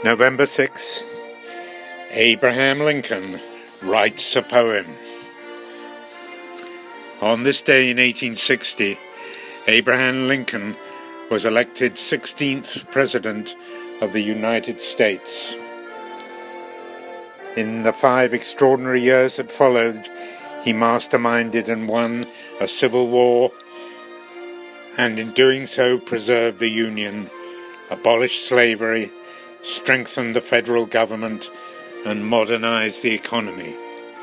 November 6, Abraham Lincoln writes a poem. On this day in 1860, Abraham Lincoln was elected 16th President of the United States. In the 5 extraordinary years that followed, he masterminded and won a civil war, and in doing so preserved the Union, abolished slavery, strengthened the federal government, and modernized the economy.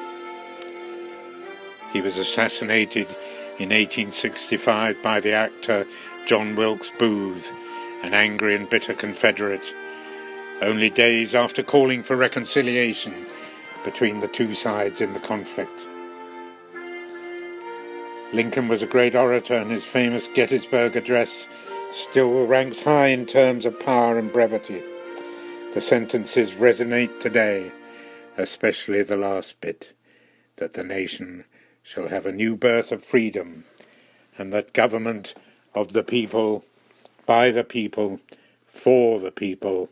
He was assassinated in 1865 by the actor John Wilkes Booth, an angry and bitter Confederate, only days after calling for reconciliation between the two sides in the conflict. Lincoln was a great orator, and his famous Gettysburg Address still ranks high in terms of power and brevity. The sentences resonate today, especially the last bit, that the nation shall have a new birth of freedom, and that government of the people, by the people, for the people,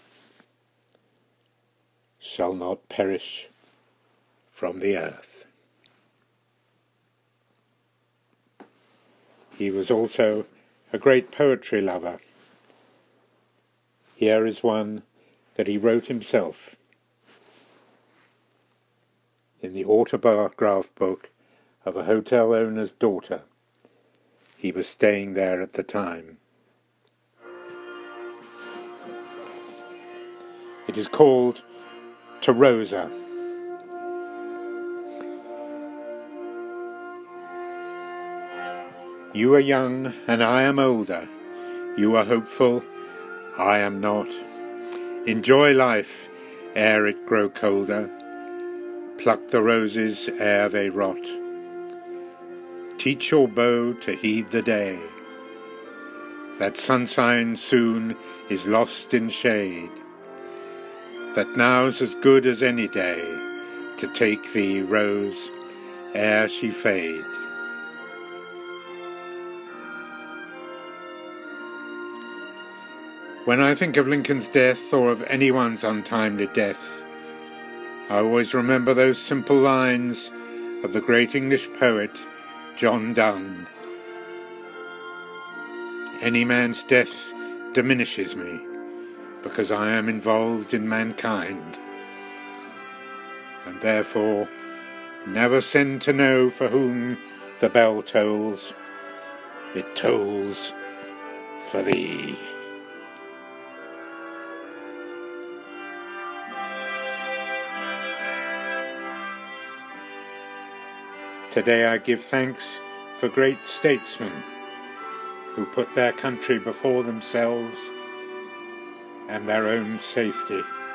shall not perish from the earth. He was also a great poetry lover. Here is one that he wrote himself in the autobiograph book of a hotel owner's daughter. He was staying there at the time. It is called To Rosa. You are young and I am older. You are hopeful, I am not. Enjoy life ere it grow colder. Pluck the roses ere they rot. Teach your bow to heed the day, that sunshine soon is lost in shade, that now's as good as any day to take thee, rose, ere she fade. When I think of Lincoln's death, or of anyone's untimely death, I always remember those simple lines of the great English poet John Donne. Any man's death diminishes me, because I am involved in mankind, and therefore never send to know for whom the bell tolls. It tolls for thee. Today I give thanks for great statesmen who put their country before themselves and their own safety.